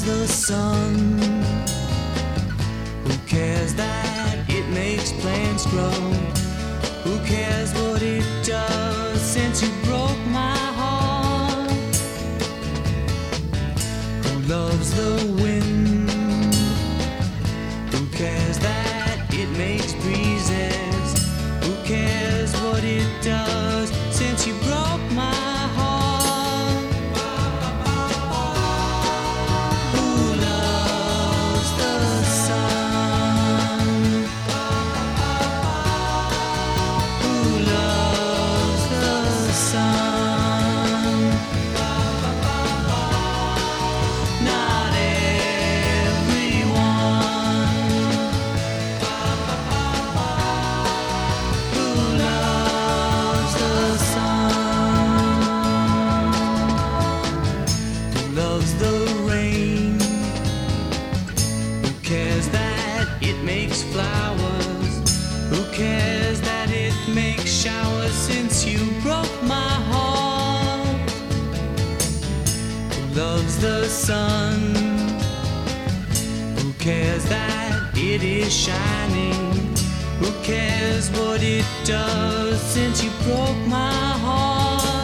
loves the sun? Who cares that it makes plants grow? Who cares what it does since you broke my heart? Who loves the wind? Who cares that it makes breezes? Who cares what it does since you broke my heart? Who loves the sun? Who loves the sun? Not everyone. Who loves the sun? Who loves the rain? Who cares that it makes flowers? Who cares that it makes showers since you broke my heart? Who loves the sun? Who cares that it is shining? Who cares what it does since you broke my heart?